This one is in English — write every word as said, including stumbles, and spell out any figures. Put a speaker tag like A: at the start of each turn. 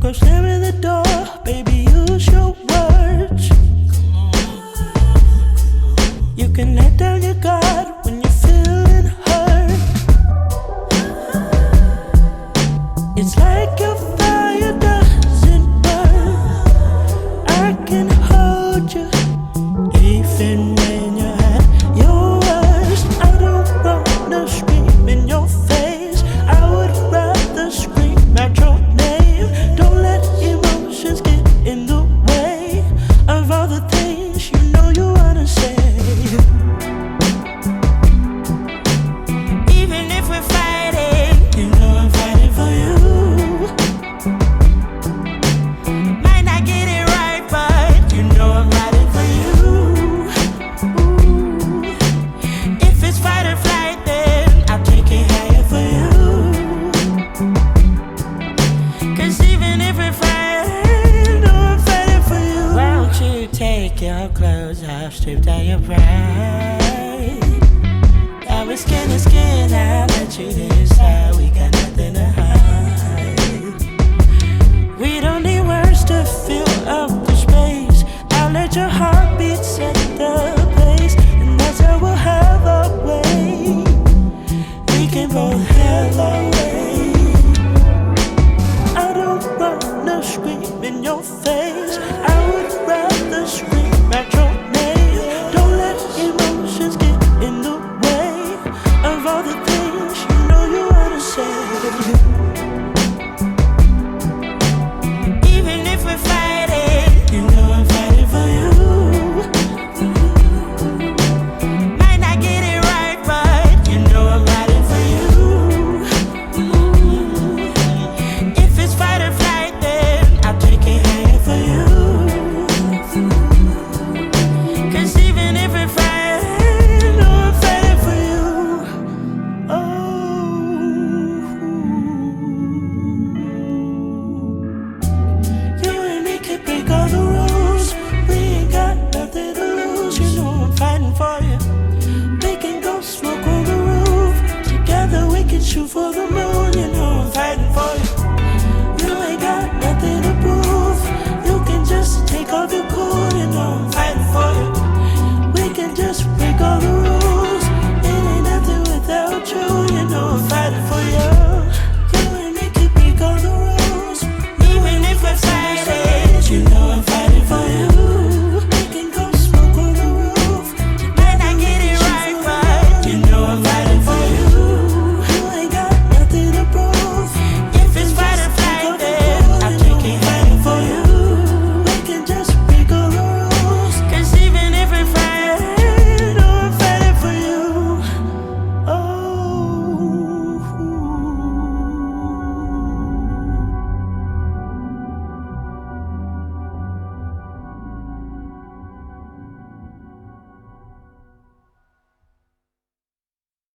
A: go slamming the door, baby, use your words. You can let down your guard when you're feeling hurt. It's like your fire doesn't burn. I can hold you even when you're at your worst. I don't wanna scream in your face, I would rather scream out your name. Don't let emotions get in the way of all the things you know you wanna say. Even if we're fighting, you know I'm fighting for you. Might not get it right, but you know I'm riding for you. Ooh. If it's fight or flight, then I'll take it higher for you. Cause even if we're fighting, know I'm fighting for you. Won't you take your clothes off, strip down your pride? Now we're skin to skin, I'll let you in.